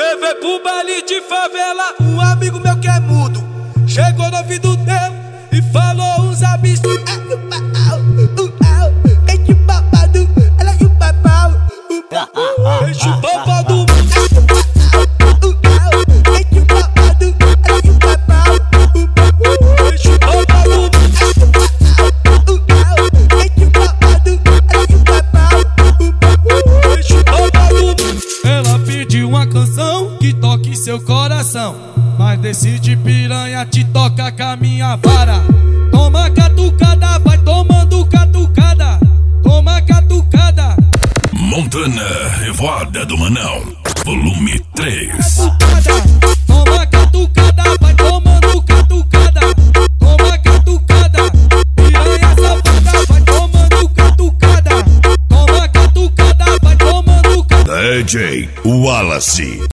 Levei pro baile de favela um amigo meu que é mudo. Chegou no ouvido dele e falou uns absurdos. Enche o papo do mundo. Ela pediu uma canção que toque seu coração, mas decide piranha te toca com a minha vara. Toma catucada, vai tomando catucada. Toma catucada. Montana Revoada do Manão, volume 3. Toma catucada, vai tomando catucada. Toma catucada. Piranha safada, vai tomando catucada. Toma catucada, vai tomando catucada. DJ Wallace.